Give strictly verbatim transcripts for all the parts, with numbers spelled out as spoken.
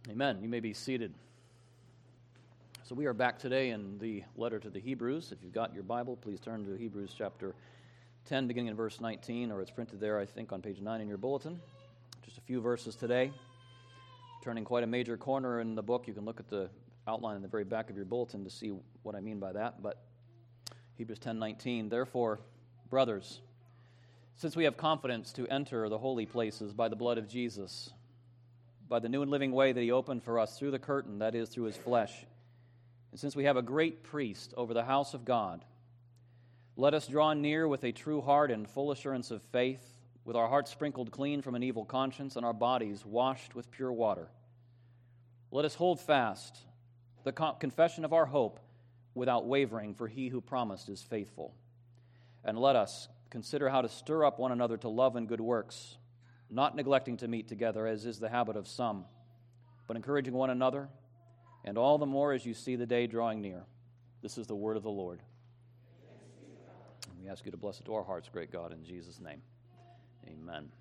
Amen. You may be seated. So we are back today in the letter to the Hebrews. If you've got your Bible, please turn to Hebrews chapter ten, beginning in verse nineteen, or it's printed there, I think, on page nine in your bulletin. Just a few verses today. Turning quite a major corner in the book. You can look at the outline in the very back of your bulletin to see what I mean by that. But Hebrews ten nineteen, therefore, brothers, since we have confidence to enter the holy places by the blood of Jesus, by the new and living way that he opened for us through the curtain, that is, through his flesh. And since we have a great priest over the house of God, let us draw near with a true heart and full assurance of faith, with our hearts sprinkled clean from an evil conscience and our bodies washed with pure water. Let us hold fast the confession of our hope without wavering, for he who promised is faithful. And let us consider how to stir up one another to love and good works, not neglecting to meet together, as is the habit of some, but encouraging one another, and all the more as you see the day drawing near. This is the word of the Lord. And we ask you to bless it to our hearts, great God, in Jesus' name. Amen.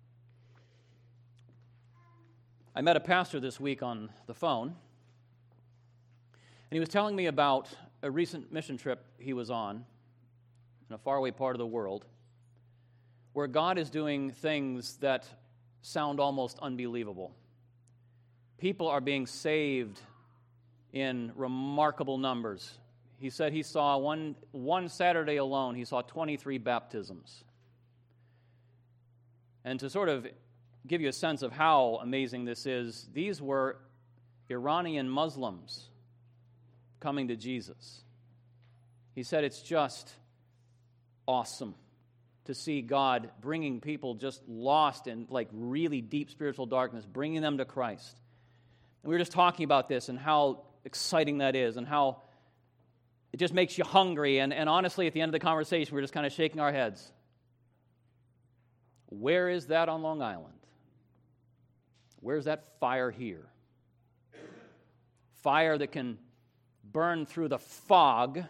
I met a pastor this week on the phone, and he was telling me about a recent mission trip he was on in a faraway part of the world, where God is doing things that sound almost unbelievable. People are being saved in remarkable numbers. He said he saw one, one Saturday alone, he saw twenty-three baptisms. And to sort of give you a sense of how amazing this is, these were Iranian Muslims coming to Jesus. He said it's just awesome to see God bringing people just lost in like really deep spiritual darkness, bringing them to Christ. And we were just talking about this and how exciting that is and how it just makes you hungry. And, and honestly, at the end of the conversation, we were just kind of shaking our heads. Where is that on Long Island? Where's that fire here? Fire that can burn through the fog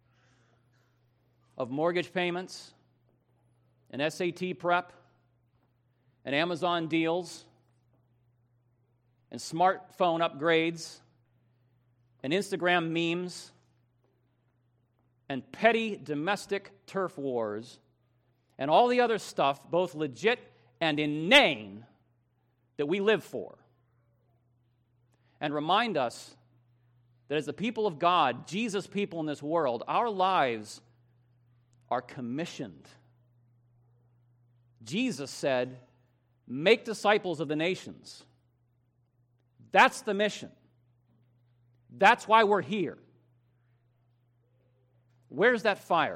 of mortgage payments, and S A T prep, and Amazon deals, and smartphone upgrades, and Instagram memes, and petty domestic turf wars, and all the other stuff, both legit and inane, that we live for. And remind us that as the people of God, Jesus' people in this world, our lives are commissioned. Jesus said, make disciples of the nations. That's the mission. That's why we're here. Where's that fire?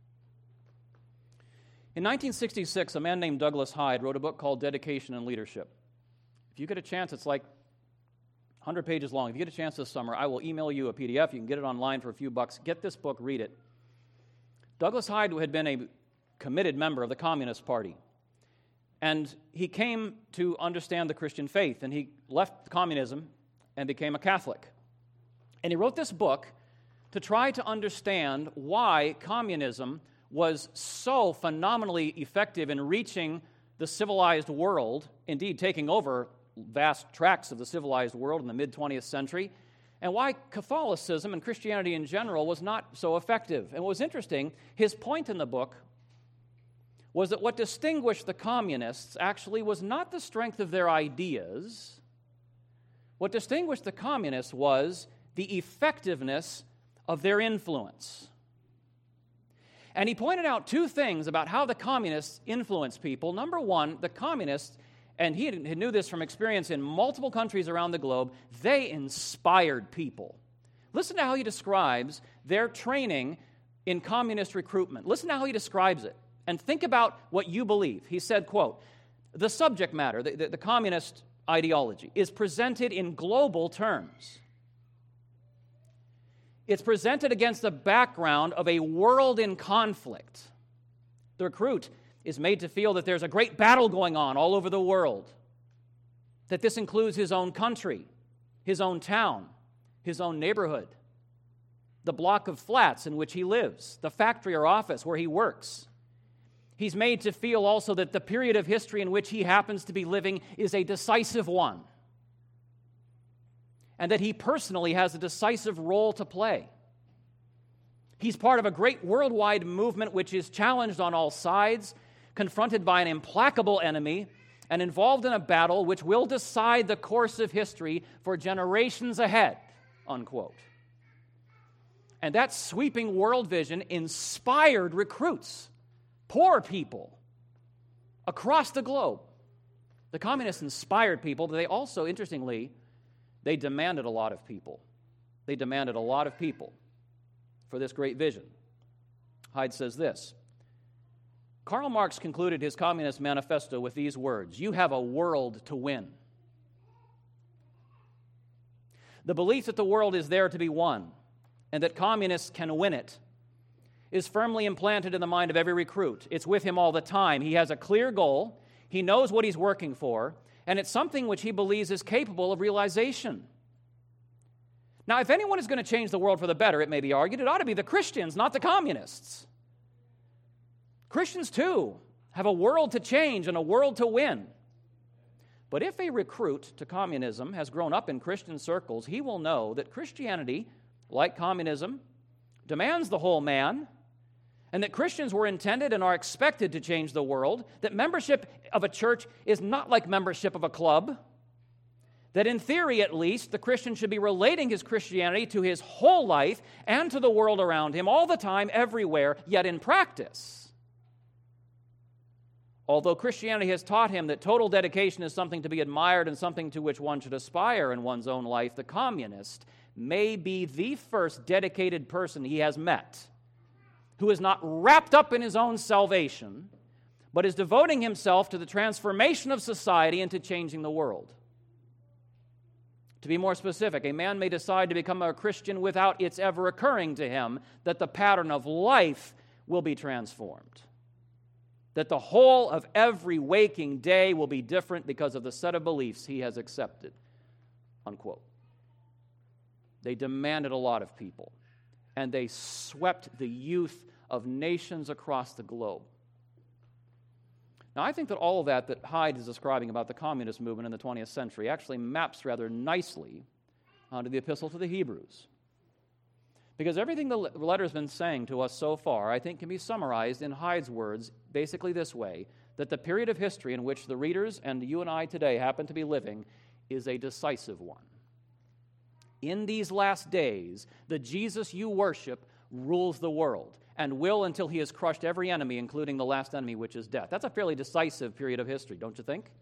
In nineteen sixty-six, a man named Douglas Hyde wrote a book called Dedication and Leadership. If you get a chance, it's like one hundred pages long. If you get a chance this summer, I will email you a P D F. You can get it online for a few bucks. Get this book, read it. Douglas Hyde had been a committed member of the Communist Party. And he came to understand the Christian faith, and he left communism and became a Catholic. And he wrote this book to try to understand why communism was so phenomenally effective in reaching the civilized world, indeed taking over vast tracts of the civilized world in the mid-twentieth century, and why Catholicism and Christianity in general was not so effective. And what was interesting, his point in the book was that what distinguished the communists actually was not the strength of their ideas. What distinguished the communists was the effectiveness of their influence. And he pointed out two things about how the communists influence people. Number one, the communists, and he knew this from experience in multiple countries around the globe, they inspired people. Listen to how he describes their training in communist recruitment. Listen to how he describes it. And think about what you believe. He said, quote, the subject matter, the, the, the communist ideology, is presented in global terms. It's presented against the background of a world in conflict. The recruit is made to feel that there's a great battle going on all over the world, that this includes his own country, his own town, his own neighborhood, the block of flats in which he lives, the factory or office where he works. He's made to feel also that the period of history in which he happens to be living is a decisive one. and that he personally has a decisive role to play. He's part of a great worldwide movement which is challenged on all sides, confronted by an implacable enemy, and involved in a battle which will decide the course of history for generations ahead, unquote. And that sweeping world vision inspired recruits, poor people, across the globe. The communists inspired people, but they also, interestingly, they demanded a lot of people. They demanded a lot of people for this great vision. Hyde says this: Karl Marx concluded his Communist Manifesto with these words: "You have a world to win." The belief that the world is there to be won and that communists can win it is firmly implanted in the mind of every recruit. It's with him all the time. He has a clear goal, he knows what he's working for, and it's something which he believes is capable of realization. Now, if anyone is going to change the world for the better, it may be argued, it ought to be the Christians, not the communists. Christians, too, have a world to change and a world to win. But if a recruit to communism has grown up in Christian circles, he will know that Christianity, like communism, demands the whole man, and that Christians were intended and are expected to change the world, that membership of a church is not like membership of a club, that in theory at least, the Christian should be relating his Christianity to his whole life and to the world around him all the time, everywhere, yet in practice. Although Christianity has taught him that total dedication is something to be admired and something to which one should aspire in one's own life, the communist may be the first dedicated person he has met who is not wrapped up in his own salvation, but is devoting himself to the transformation of society and to changing the world. To be more specific, a man may decide to become a Christian without it's ever occurring to him that the pattern of life will be transformed, that the whole of every waking day will be different because of the set of beliefs he has accepted, unquote. They demanded a lot of people, and they swept the youth of nations across the globe. Now, I think that all of that that Hyde is describing about the communist movement in the twentieth century actually maps rather nicely onto the Epistle to the Hebrews. Because everything the letter has been saying to us so far, I think, can be summarized in Hyde's words basically this way: that the period of history in which the readers and you and I today happen to be living is a decisive one. In these last days, the Jesus you worship rules the world and will until he has crushed every enemy, including the last enemy, which is death. That's a fairly decisive period of history, don't you think?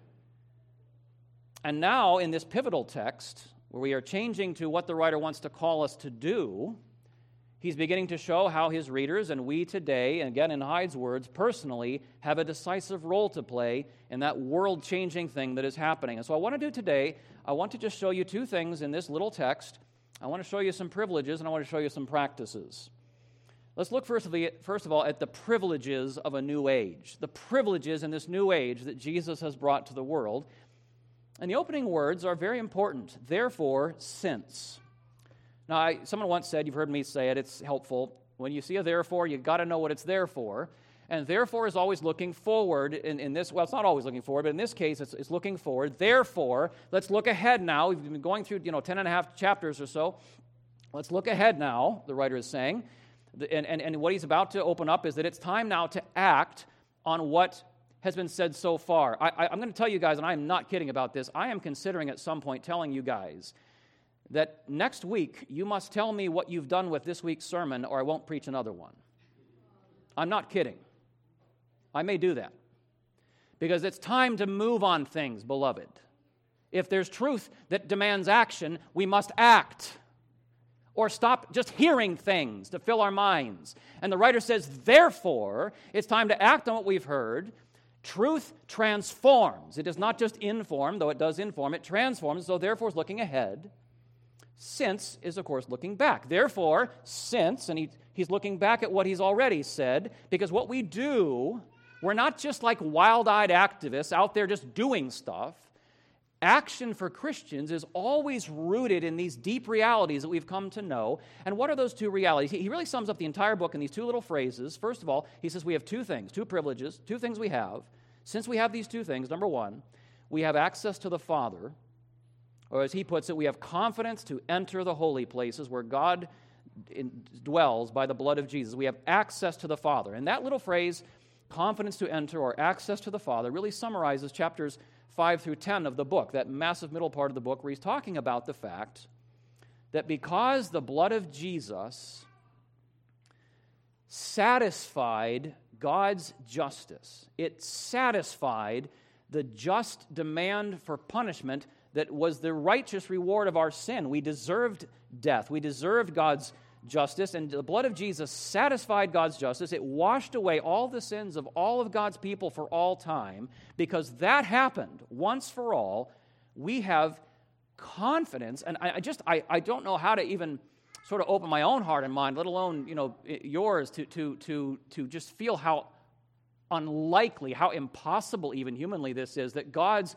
And now, in this pivotal text, where we are changing to what the writer wants to call us to do, he's beginning to show how his readers and we today, and again in Hyde's words, personally, have a decisive role to play in that world-changing thing that is happening. And so I want to do today, I want to just show you two things in this little text. I want to show you some privileges, and I want to show you some practices. Let's look first of, the, first of all at the privileges of a new age, the privileges in this new age that Jesus has brought to the world. And the opening words are very important. Therefore, since. Now, I, someone once said, you've heard me say it, it's helpful. When you see a therefore, you've got to know what it's there for. And therefore is always looking forward in, in this, well, it's not always looking forward, but in this case, it's, it's looking forward. Therefore, let's look ahead now. We've been going through, you know, ten and a half chapters or so. Let's look ahead now, the writer is saying. And, and, and what he's about to open up is that it's time now to act on what has been said so far. I, I, I'm going to tell you guys, and I am not kidding about this, I am considering at some point telling you guys that next week you must tell me what you've done with this week's sermon or I won't preach another one. I'm not kidding. I may do that. Because it's time to move on things, beloved. If there's truth that demands action, we must act. Or stop just hearing things to fill our minds. And the writer says, therefore, it's time to act on what we've heard. Truth transforms. It does not just inform, though it does inform, it transforms, so therefore is looking ahead. Since is, of course, looking back. Therefore, since, and he, he's looking back at what he's already said, because what we do, we're not just like wild-eyed activists out there just doing stuff. Action for Christians is always rooted in these deep realities that we've come to know. And what are those two realities? He really sums up the entire book in these two little phrases. First of all, he says we have two things, two privileges, two things we have. Since we have these two things, number one, we have access to the Father Or as he puts it, we have confidence to enter the holy places where God in, dwells by the blood of Jesus. We have access to the Father. And that little phrase, confidence to enter or access to the Father, really summarizes chapters five through ten of the book, that massive middle part of the book where he's talking about the fact that because the blood of Jesus satisfied God's justice, it satisfied the just demand for punishment that was the righteous reward of our sin. We deserved death. We deserved God's justice, and the blood of Jesus satisfied God's justice. It washed away all the sins of all of God's people for all time. Because that happened once for all, we have confidence, and I, I just, I, I don't know how to even sort of open my own heart and mind, let alone, you know, yours, to, to, to, to just feel how unlikely, how impossible even humanly this is, that God's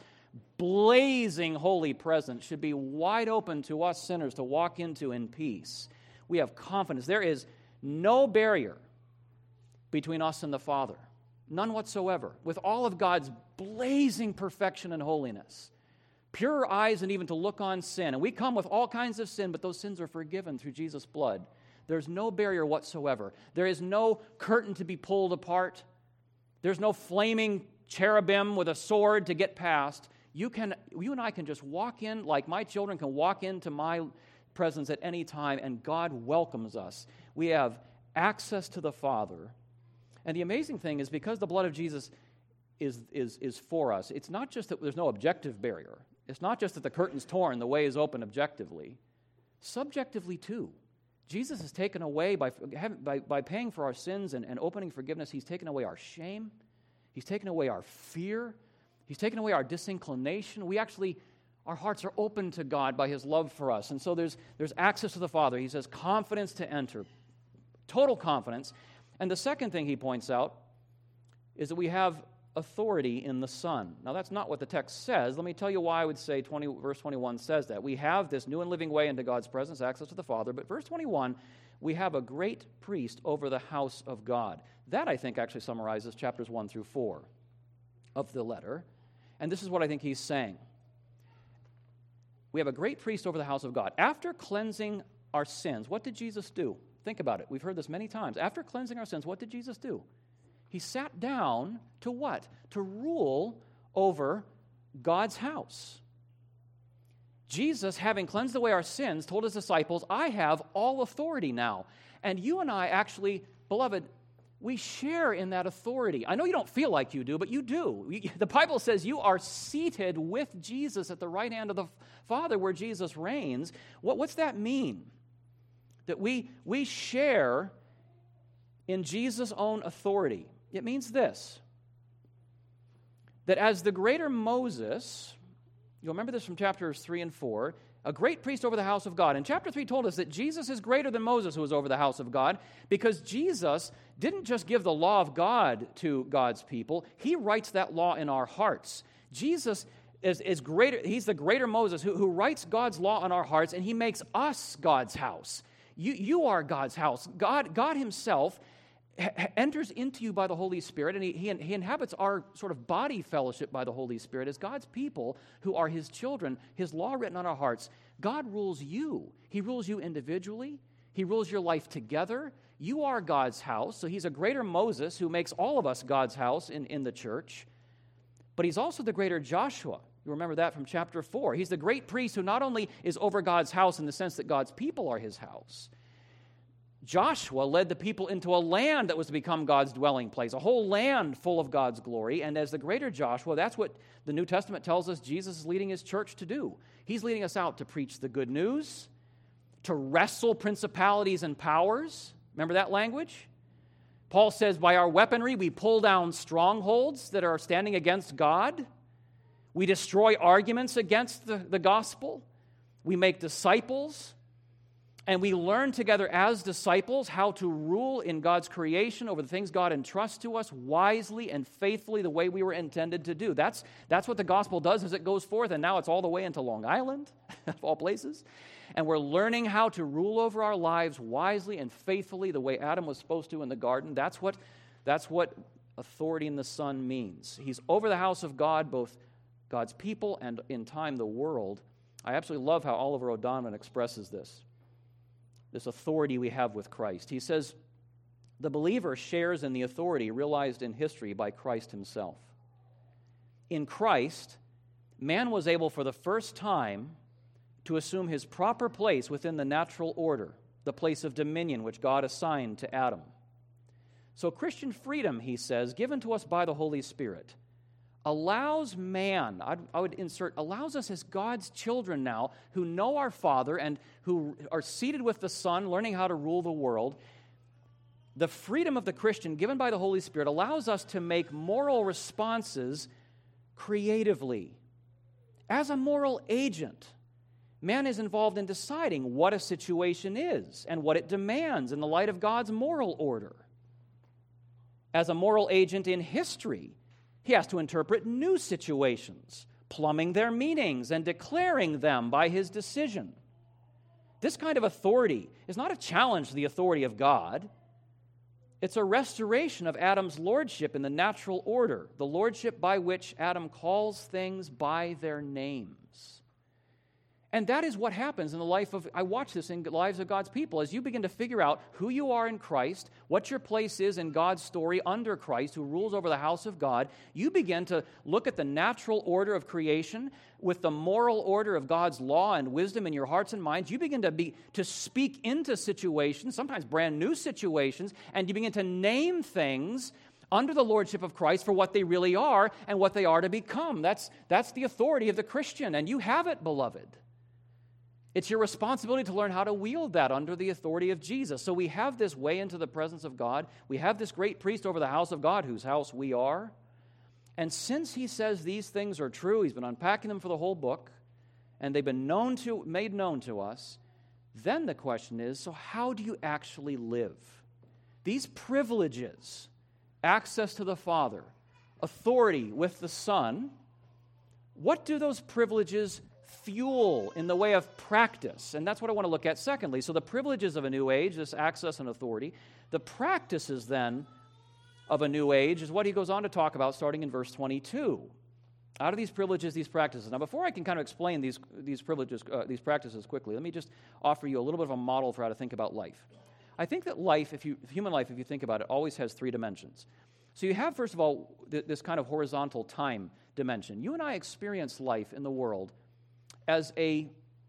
blazing holy presence should be wide open to us sinners to walk into in peace. We have confidence. There is no barrier between us and the Father, none whatsoever, with all of God's blazing perfection and holiness. Purer eyes than even to look on sin. And we come with all kinds of sin, but those sins are forgiven through Jesus' blood. There's no barrier whatsoever. There is no curtain to be pulled apart. There's no flaming cherubim with a sword to get past. You can, you and I can just walk in like my children can walk into my presence at any time, and God welcomes us. We have access to the Father. And the amazing thing is, because the blood of Jesus is, is, is for us, it's not just that there's no objective barrier. It's not just that the curtain's torn, the way is open objectively. Subjectively, too. Jesus has taken away, by, by, by paying for our sins and, and opening forgiveness, he's taken away our shame. He's taken away our fear. He's taken away our disinclination. We actually, our hearts are open to God by his love for us. And so there's, there's access to the Father. He says confidence to enter. Total confidence. And the second thing he points out is that we have authority in the Son. Now, that's not what the text says. Let me tell you why I would say twenty, verse twenty-one says that. We have this new and living way into God's presence, access to the Father. But verse twenty-one, we have a great priest over the house of God. That, I think, actually summarizes chapters one through four of the letter. And this is what I think he's saying. We have a great priest over the house of God. After cleansing our sins, what did Jesus do? Think about it. We've heard this many times. After cleansing our sins, what did Jesus do? He sat down to what? To rule over God's house. Jesus, having cleansed away our sins, told his disciples, I have all authority now. And you and I actually, beloved, we share in that authority. I know you don't feel like you do, but you do. The Bible says you are seated with Jesus at the right hand of the Father where Jesus reigns. What, what's that mean? That we, we share in Jesus' own authority. It means this, that as the greater Moses, you'll remember this from chapters three and four, a great priest over the house of God. And chapter three told us that Jesus is greater than Moses who was over the house of God, because Jesus didn't just give the law of God to God's people, he writes that law in our hearts. Jesus is, is greater, he's the greater Moses who, who writes God's law on our hearts, and he makes us God's house. You, you are God's house. God, God himself enters into you by the Holy Spirit, and he, he, he inhabits our sort of body fellowship by the Holy Spirit as God's people who are his children, his law written on our hearts. God rules you. He rules you individually. He rules your life together. You are God's house, so he's a greater Moses who makes all of us God's house in, in the church, but he's also the greater Joshua. You remember that from chapter four. He's the great priest who not only is over God's house in the sense that God's people are his house. Joshua led the people into a land that was to become God's dwelling place, a whole land full of God's glory. And as the greater Joshua, that's what the New Testament tells us Jesus is leading his church to do. He's leading us out to preach the good news, to wrestle principalities and powers. Remember that language? Paul says, by our weaponry, we pull down strongholds that are standing against God. We destroy arguments against the, the gospel. We make disciples. And we learn together as disciples how to rule in God's creation over the things God entrusts to us wisely and faithfully the way we were intended to do. That's, that's what the gospel does as it goes forth, and now it's all the way into Long Island, of all places. And we're learning how to rule over our lives wisely and faithfully the way Adam was supposed to in the garden. That's what, that's what authority in the Son means. He's over the house of God, both God's people and in time the world. I absolutely love how Oliver O'Donovan expresses this, this authority we have with Christ. He says, the believer shares in the authority realized in history by Christ himself. In Christ, man was able for the first time to assume his proper place within the natural order, the place of dominion which God assigned to Adam. So Christian freedom, he says, given to us by the Holy Spirit, allows man, I'd, I would insert, allows us as God's children now who know our Father and who are seated with the Son, learning how to rule the world. The freedom of the Christian given by the Holy Spirit allows us to make moral responses creatively. As a moral agent, man is involved in deciding what a situation is and what it demands in the light of God's moral order. As a moral agent in history, he has to interpret new situations, plumbing their meanings and declaring them by his decision. This kind of authority is not a challenge to the authority of God. It's a restoration of Adam's lordship in the natural order, the lordship by which Adam calls things by their names. And that is what happens in the life of, I watch this in the lives of God's people. As you begin to figure out who you are in Christ, what your place is in God's story under Christ, who rules over the house of God, you begin to look at the natural order of creation with the moral order of God's law and wisdom in your hearts and minds. You begin to be to speak into situations, sometimes brand new situations, and you begin to name things under the lordship of Christ for what they really are and what they are to become. That's, that's the authority of the Christian, and you have it, beloved. It's your responsibility to learn how to wield that under the authority of Jesus. So we have this way into the presence of God. We have this great priest over the house of God, whose house we are. And since he says these things are true, he's been unpacking them for the whole book, and they've been known to, made known to us, then the question is, so how do you actually live? These privileges, access to the Father, authority with the Son, what do those privileges fuel in the way of practice? And that's what I want to look at secondly. So the privileges of a new age, this access and authority. The practices then of a new age is what he goes on to talk about starting in verse twenty-two. Out of these privileges, these practices. Now before I can kind of explain these, these privileges, uh, these practices quickly, let me just offer you a little bit of a model for how to think about life. I think that life, if you, human life, if you think about it, always has three dimensions. So you have, first of all, th- this kind of horizontal time dimension. You and I experience life in the world as a,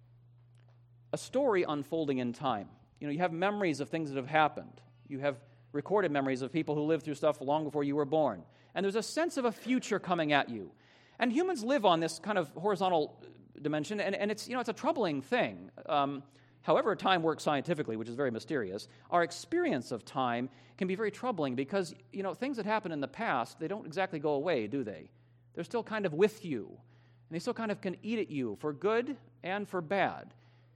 a story unfolding in time. You know, you have memories of things that have happened. You have recorded memories of people who lived through stuff long before you were born. And there's a sense of a future coming at you. And humans live on this kind of horizontal dimension, and, and it's, you know, it's a troubling thing. Um, however time works scientifically, which is very mysterious, our experience of time can be very troubling because, you know, things that happen in the past, they don't exactly go away, do they? They're still kind of with you. And they still kind of can eat at you for good and for bad.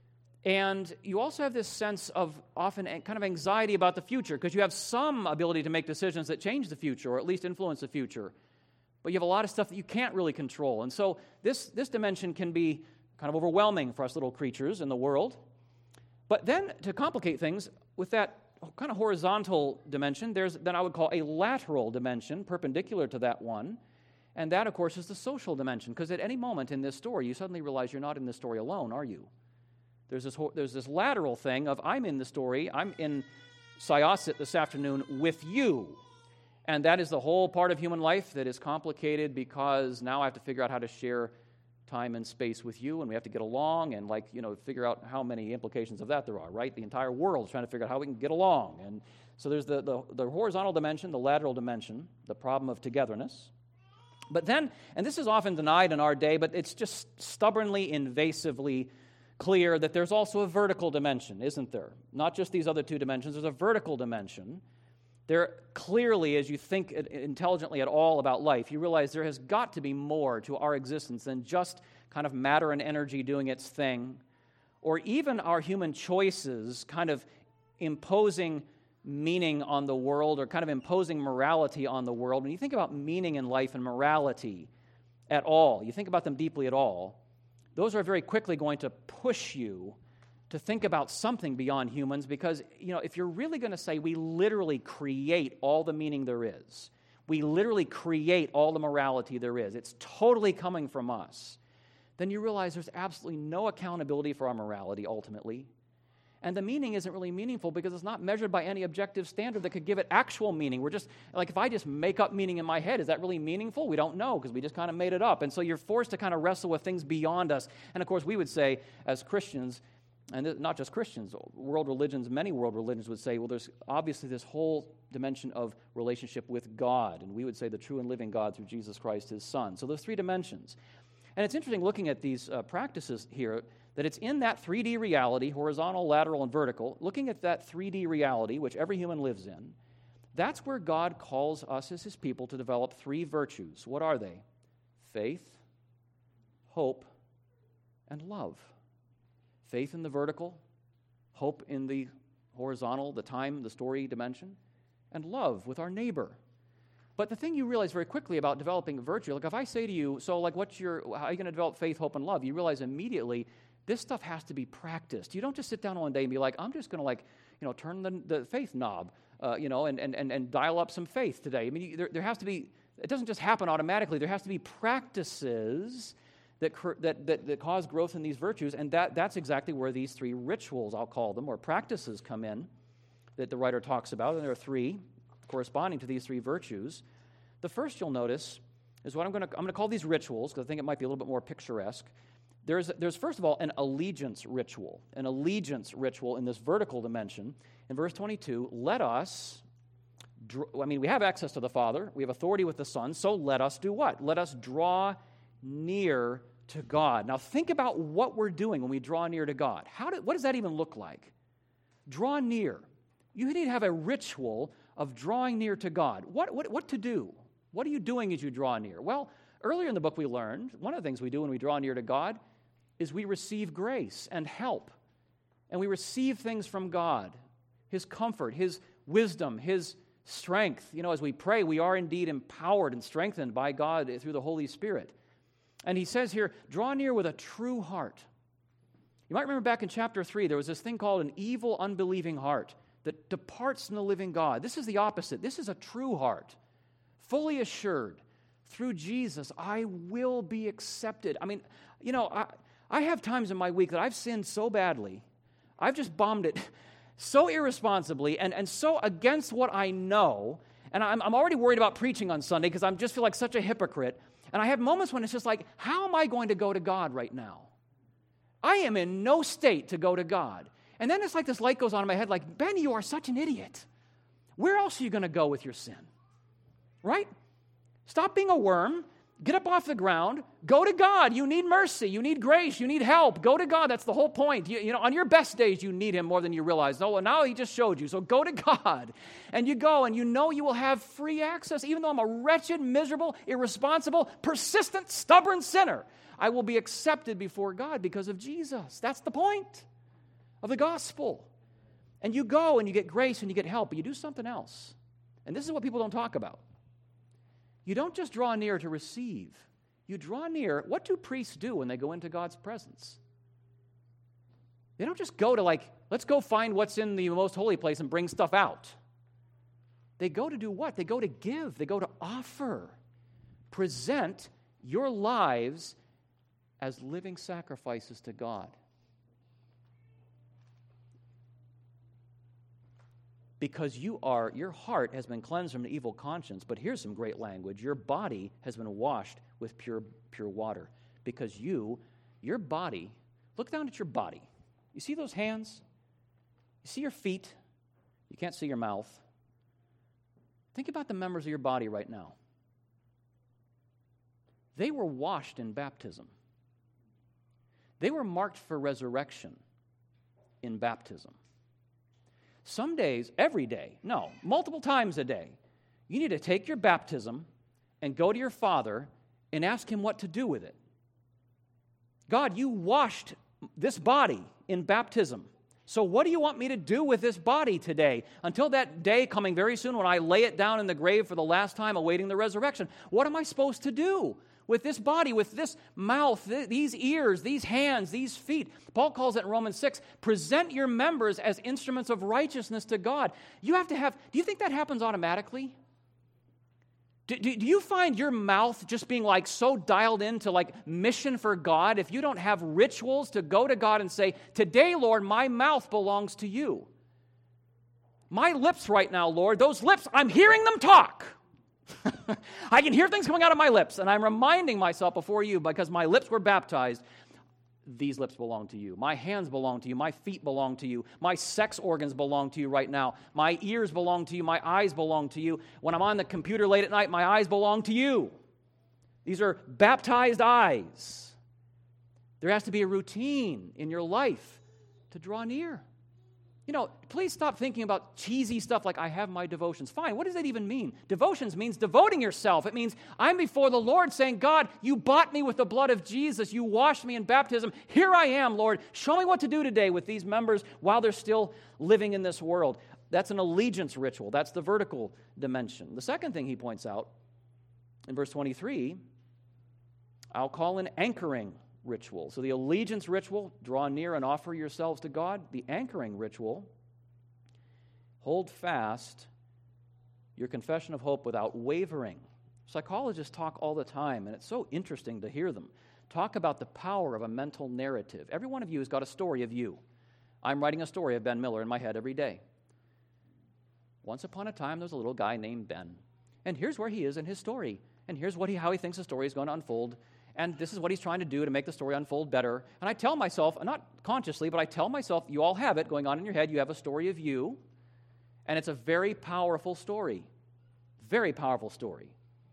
And you also have this sense of often kind of anxiety about the future because you have some ability to make decisions that change the future or at least influence the future. But you have a lot of stuff that you can't really control. And so this, this dimension can be kind of overwhelming for us little creatures in the world. But then to complicate things, with that kind of horizontal dimension, there's then I would call a lateral dimension perpendicular to that one. And that, of course, is the social dimension, because at any moment in this story, you suddenly realize you're not in this story alone, are you? There's this there's this lateral thing of I'm in the story, I'm in Syosset this afternoon with you. And that is the whole part of human life that is complicated because now I have to figure out how to share time and space with you, and we have to get along and, like, you know, figure out how many implications of that there are, right? The entire world is trying to figure out how we can get along. And so there's the, the, the horizontal dimension, the lateral dimension, the problem of togetherness. But then, and this is often denied in our day, but it's just stubbornly, invasively clear that there's also a vertical dimension, isn't there? Not just these other two dimensions, there's a vertical dimension. There clearly, as you think intelligently at all about life, you realize there has got to be more to our existence than just kind of matter and energy doing its thing, or even our human choices kind of imposing meaning on the world or kind of imposing morality on the world. When you think about meaning in life and morality at all, you think about them deeply at all, those are very quickly going to push you to think about something beyond humans because, you know, if you're really going to say we literally create all the meaning there is, we literally create all the morality there is, it's totally coming from us, then you realize there's absolutely no accountability for our morality ultimately. And the meaning isn't really meaningful because it's not measured by any objective standard that could give it actual meaning. We're just, like if I just make up meaning in my head, is that really meaningful? We don't know because we just kind of made it up. And so you're forced to kind of wrestle with things beyond us. And of course, we would say as Christians, and not just Christians, world religions, many world religions would say, well, there's obviously this whole dimension of relationship with God. And we would say the true and living God through Jesus Christ, his Son. So there's three dimensions. And it's interesting looking at these uh, practices here, that it's in that three D reality, horizontal, lateral, and vertical, looking at that three D reality, which every human lives in, that's where God calls us as his people to develop three virtues. What are they? Faith, hope, and love. Faith in the vertical, hope in the horizontal, the time, the story dimension, and love with our neighbor. But the thing you realize very quickly about developing virtue, like if I say to you, so like what's your, how are you going to develop faith, hope, and love? You realize immediately this stuff has to be practiced. You don't just sit down one day and be like, I'm just going to like, you know, turn the, the faith knob, uh, you know, and, and, and, and dial up some faith today. I mean, you, there, there has to be, it doesn't just happen automatically. There has to be practices that, that, that, that cause growth in these virtues, and that, that's exactly where these three rituals, I'll call them, or practices come in that the writer talks about, and there are three corresponding to these three virtues. The first you'll notice is what I'm going to, I'm going to call these rituals, because I think it might be a little bit more picturesque. There's, there's, first of all, an allegiance ritual, an allegiance ritual in this vertical dimension. In verse twenty-two, let us, I mean, we have access to the Father, we have authority with the Son, so let us do what? Let us draw near to God. Now, think about what we're doing when we draw near to God. How do, what does that even look like? Draw near. You need to have a ritual of drawing near to God. What, what, what to do? What are you doing as you draw near? Well, earlier in the book we learned, one of the things we do when we draw near to God is we receive grace and help. And we receive things from God, his comfort, his wisdom, his strength. You know, as we pray, we are indeed empowered and strengthened by God through the Holy Spirit. And he says here, draw near with a true heart. You might remember back in chapter three, there was this thing called an evil, unbelieving heart that departs from the living God. This is the opposite. This is a true heart, fully assured, through Jesus, I will be accepted. I mean, you know, I, I have times in my week that I've sinned so badly, I've just bombed it so irresponsibly and, and so against what I know, and I'm, I'm already worried about preaching on Sunday because I just feel like such a hypocrite, and I have moments when it's just like, how am I going to go to God right now? I am in no state to go to God. And then it's like this light goes on in my head like, Ben, you are such an idiot. Where else are you going to go with your sin? Right? Stop being a worm. Get up off the ground. Go to God. You need mercy. You need grace. You need help. Go to God. That's the whole point. You, you know, on your best days, you need him more than you realize. No, well, now he just showed you. So go to God. And you go, and you know you will have free access. Even though I'm a wretched, miserable, irresponsible, persistent, stubborn sinner, I will be accepted before God because of Jesus. That's the point of the gospel. And you go, and you get grace, and you get help, but you do something else. And this is what people don't talk about. You don't just draw near to receive. You draw near. What do priests do when they go into God's presence? They don't just go to like, let's go find what's in the most holy place and bring stuff out. They go to do what? They go to give. They go to offer. Present your lives as living sacrifices to God. Because you are, your heart has been cleansed from an evil conscience. But here's some great language. Your body has been washed with pure, pure water. Because you, your body, look down at your body. You see those hands? You see your feet? You can't see your mouth. Think about the members of your body right now. They were washed in baptism. They were marked for resurrection in baptism. Some days, every day, no, multiple times a day, you need to take your baptism and go to your Father and ask him what to do with it. God, you washed this body in baptism. So what do you want me to do with this body today? Until that day coming very soon when I lay it down in the grave for the last time awaiting the resurrection. What am I supposed to do with this body, with this mouth, th- these ears, these hands, these feet? Paul calls it in Romans six, present your members as instruments of righteousness to God. You have to have, do you think that happens automatically? Do, do, do you find your mouth just being like so dialed into like mission for God if you don't have rituals to go to God and say, today, Lord, my mouth belongs to you. My lips right now, Lord, those lips, I'm hearing them talk. I can hear things coming out of my lips, and I'm reminding myself before you, because my lips were baptized, these lips belong to you. My hands belong to you. My feet belong to you. My sex organs belong to you right now. My ears belong to you. My eyes belong to you. When I'm on the computer late at night, my eyes belong to you. These are baptized eyes. There has to be a routine in your life to draw near. You know, please stop thinking about cheesy stuff like, I have my devotions. Fine, what does that even mean? Devotions means devoting yourself. It means I'm before the Lord saying, God, you bought me with the blood of Jesus. You washed me in baptism. Here I am, Lord. Show me what to do today with these members while they're still living in this world. That's an allegiance ritual. That's the vertical dimension. The second thing he points out in verse twenty-three, I'll call an anchoring ritual. So the allegiance ritual, draw near and offer yourselves to God. The anchoring ritual, hold fast your confession of hope without wavering. Psychologists talk all the time, and it's so interesting to hear them talk about the power of a mental narrative. Every one of you has got a story of you. I'm writing a story of Ben Miller in my head every day. Once upon a time, there was a little guy named Ben, and here's where he is in his story, and here's what he, how he thinks the story is going to unfold. And this is what he's trying to do to make the story unfold better. And I tell myself, not consciously, but I tell myself, you all have it going on in your head. You have a story of you. And it's a very powerful story. Very powerful story.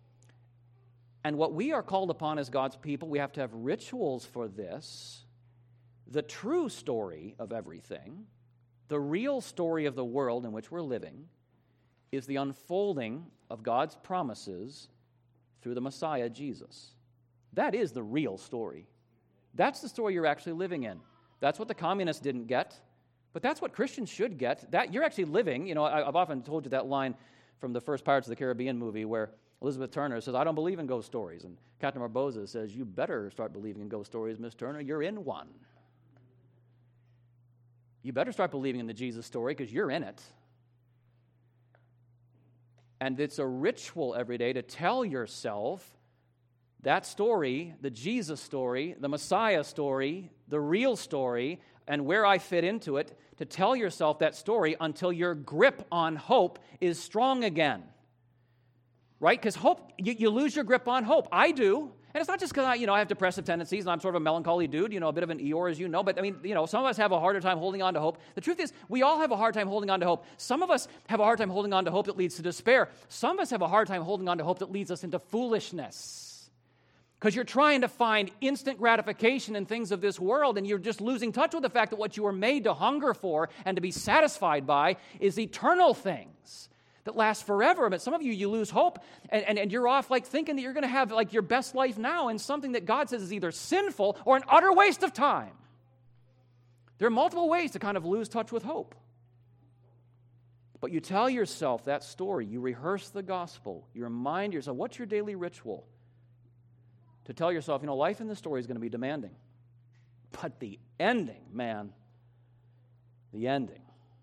And what we are called upon as God's people, we have to have rituals for this. The true story of everything, the real story of the world in which we're living, is the unfolding of God's promises through the Messiah, Jesus. That is the real story. That's the story you're actually living in. That's what the communists didn't get, but that's what Christians should get. That you're actually living. You know, I, I've often told you that line from the first Pirates of the Caribbean movie where Elizabeth Turner says, I don't believe in ghost stories. And Captain Barbosa says, you better start believing in ghost stories, Miss Turner. You're in one. You better start believing in the Jesus story because you're in it. And it's a ritual every day to tell yourself that story, the Jesus story, the Messiah story, the real story, and where I fit into it, to tell yourself that story until your grip on hope is strong again. Right? Because hope, you, you lose your grip on hope. I do. And it's not just because I, you know, I have depressive tendencies and I'm sort of a melancholy dude, you know, a bit of an Eeyore, as you know. But, I mean, you know, some of us have a harder time holding on to hope. The truth is, we all have a hard time holding on to hope. Some of us have a hard time holding on to hope that leads to despair. Some of us have a hard time holding on to hope that leads us into foolishness. Because you're trying to find instant gratification in things of this world, and you're just losing touch with the fact that what you were made to hunger for and to be satisfied by is eternal things that last forever. But some of you, you lose hope, and, and, and you're off like thinking that you're going to have like your best life now in something that God says is either sinful or an utter waste of time. There are multiple ways to kind of lose touch with hope. But you tell yourself that story. You rehearse the gospel. You remind yourself, what's your daily ritual? To tell yourself, you know, life in this story is going to be demanding. But the ending, man, the ending.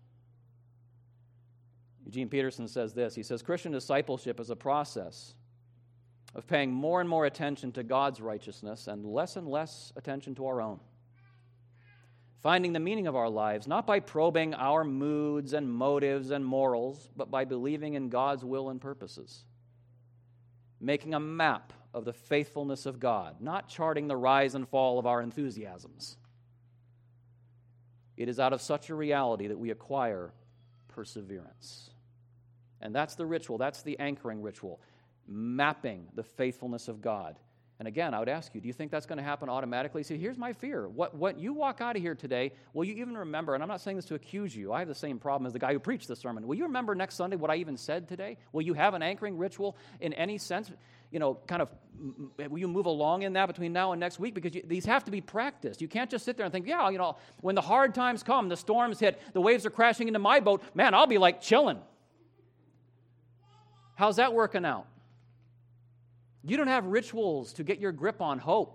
Eugene Peterson says this. He says, Christian discipleship is a process of paying more and more attention to God's righteousness and less and less attention to our own. Finding the meaning of our lives, not by probing our moods and motives and morals, but by believing in God's will and purposes. Making a map of the faithfulness of God, not charting the rise and fall of our enthusiasms. It is out of such a reality that we acquire perseverance. And that's the ritual, that's the anchoring ritual, mapping the faithfulness of God. And again, I would ask you, do you think that's going to happen automatically? See, here's my fear. What, what you walk out of here today, will you even remember, and I'm not saying this to accuse you, I have the same problem as the guy who preached this sermon. Will you remember next Sunday what I even said today? Will you have an anchoring ritual in any sense? You know, kind of, will you move along in that between now and next week? Because you, these have to be practiced. You can't just sit there and think, yeah, you know, when the hard times come, the storms hit, the waves are crashing into my boat, man, I'll be like chilling. How's that working out? You don't have rituals to get your grip on hope.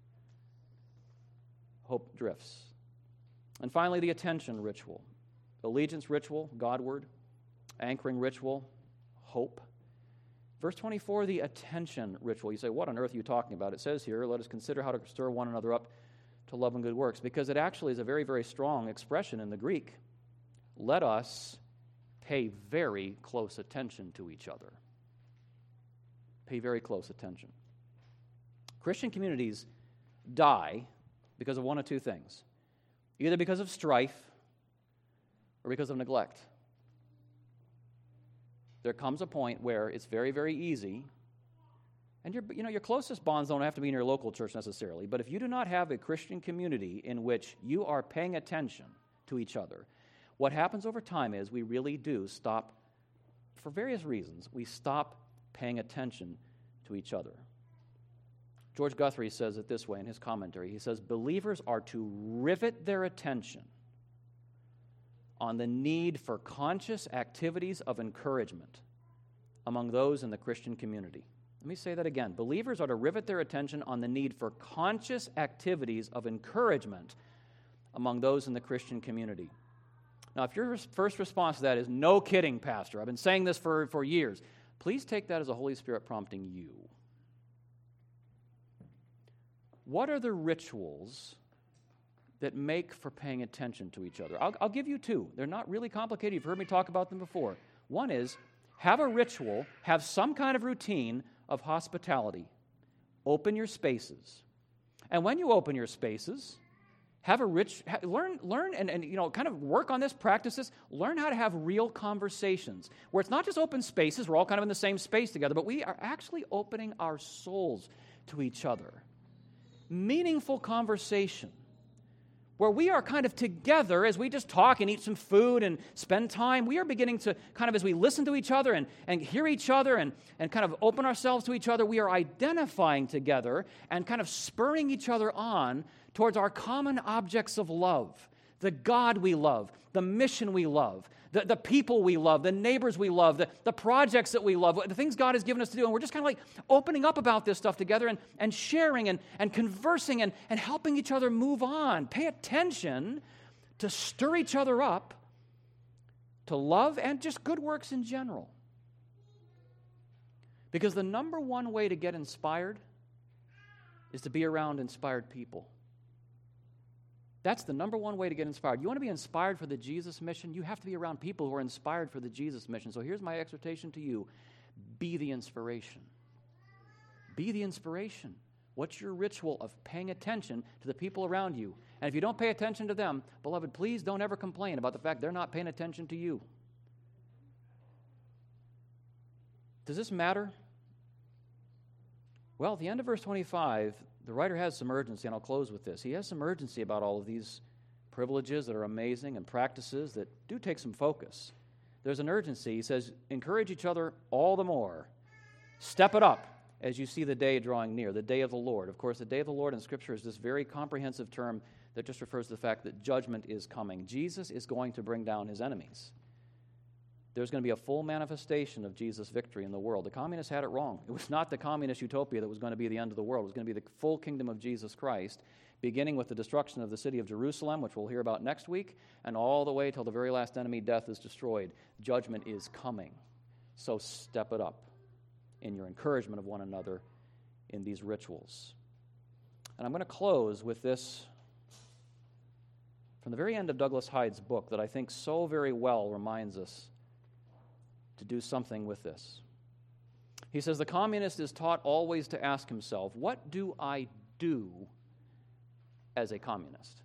Hope drifts. And finally, the attention ritual. Allegiance ritual, Godward. Anchoring ritual, hope. Verse twenty-four, the attention ritual. You say, what on earth are you talking about? It says here, let us consider how to stir one another up to love and good works, because it actually is a very, very strong expression in the Greek. Let us pay very close attention to each other. Pay very close attention. Christian communities die because of one of two things. Either because of strife or because of neglect. There comes a point where it's very, very easy, and your, you know, your closest bonds don't have to be in your local church necessarily, but if you do not have a Christian community in which you are paying attention to each other, what happens over time is we really do stop, for various reasons, we stop paying attention to each other. George Guthrie says it this way in his commentary. He says, believers are to rivet their attention on the need for conscious activities of encouragement among those in the Christian community. Let me say that again. Believers are to rivet their attention on the need for conscious activities of encouragement among those in the Christian community. Now, if your first response to that is, no kidding, Pastor, I've been saying this for, for years, please take that as the Holy Spirit prompting you. What are the rituals that make for paying attention to each other? I'll, I'll give you two. They're not really complicated. You've heard me talk about them before. One is, have a ritual, have some kind of routine of hospitality. Open your spaces. And when you open your spaces, have a rich, ha, learn, learn and, and, you know, kind of work on this, practice this, learn how to have real conversations, where it's not just open spaces, we're all kind of in the same space together, but we are actually opening our souls to each other. Meaningful conversation, where we are kind of together as we just talk and eat some food and spend time. We are beginning to kind of, as we listen to each other and, and hear each other and, and kind of open ourselves to each other, we are identifying together and kind of spurring each other on towards our common objects of love, the God we love, the mission we love, the, the people we love, the neighbors we love, the, the projects that we love, the things God has given us to do. And we're just kind of like opening up about this stuff together and, and sharing and, and conversing and, and helping each other move on. Pay attention to stir each other up to love and just good works in general. Because the number one way to get inspired is to be around inspired people. That's the number one way to get inspired. You want to be inspired for the Jesus mission? You have to be around people who are inspired for the Jesus mission. So here's my exhortation to you. Be the inspiration. Be the inspiration. What's your ritual of paying attention to the people around you? And if you don't pay attention to them, beloved, please don't ever complain about the fact they're not paying attention to you. Does this matter? Well, at the end of verse twenty-five, the writer has some urgency, and I'll close with this. He has some urgency about all of these privileges that are amazing and practices that do take some focus. There's an urgency. He says, encourage each other all the more. Step it up as you see the day drawing near, the day of the Lord. Of course, the day of the Lord in Scripture is this very comprehensive term that just refers to the fact that judgment is coming. Jesus is going to bring down his enemies. There's going to be a full manifestation of Jesus' victory in the world. The communists had it wrong. It was not the communist utopia that was going to be the end of the world. It was going to be the full kingdom of Jesus Christ, beginning with the destruction of the city of Jerusalem, which we'll hear about next week, and all the way till the very last enemy, death, is destroyed. Judgment is coming. So step it up in your encouragement of one another in these rituals. And I'm going to close with this from the very end of Douglas Hyde's book that I think so very well reminds us to do something with this. He says, the communist is taught always to ask himself, what do I do as a communist?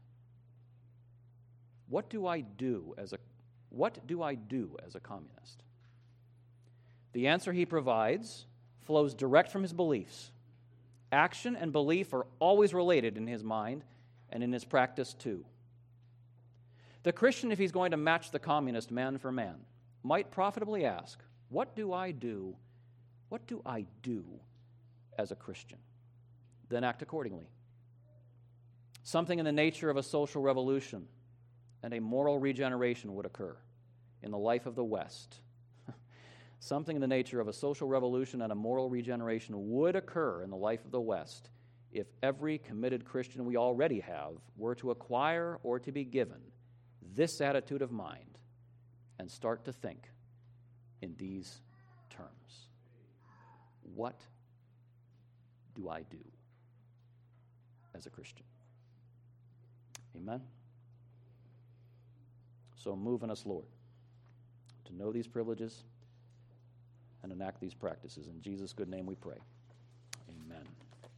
What do I do as a what do I do as a communist? The answer he provides flows direct from his beliefs. Action and belief are always related in his mind and in his practice too. The Christian, if he's going to match the communist man for man, might profitably ask, what do I do? What do I do as a Christian? Then act accordingly. Something in the nature of a social revolution and a moral regeneration would occur in the life of the West. Something in the nature of a social revolution and a moral regeneration would occur in the life of the West if every committed Christian we already have were to acquire or to be given this attitude of mind and start to think in these terms. what do I do as a Christian? Amen? So move in us, Lord, to know these privileges and enact these practices. In Jesus' good name we pray. Amen.